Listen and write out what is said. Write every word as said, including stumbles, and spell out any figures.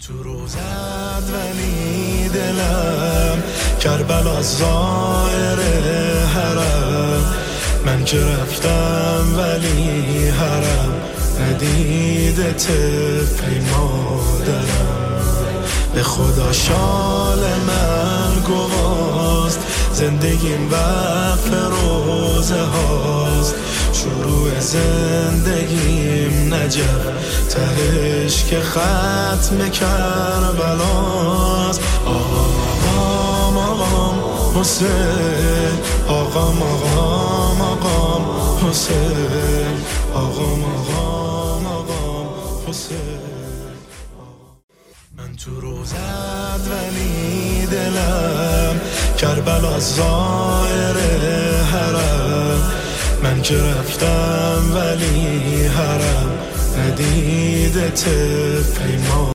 تو روزت ولی دلم کربلا ظاهر حرم، من که رفتم ولی حرم ندیده طفلی مادرم. به خدا شال من گواست، زندگیم وقف روزه هاست. شروع زندگیم نجف، تهش که ختم کربلاست. آقام آقام حسین، آقام آقام آقام حسین، آقام آقام آقام حسین. من تو روزت ولی دلم کربلا ظاهر حرم، من که رفتم ولی حرم ندیده طفلی ما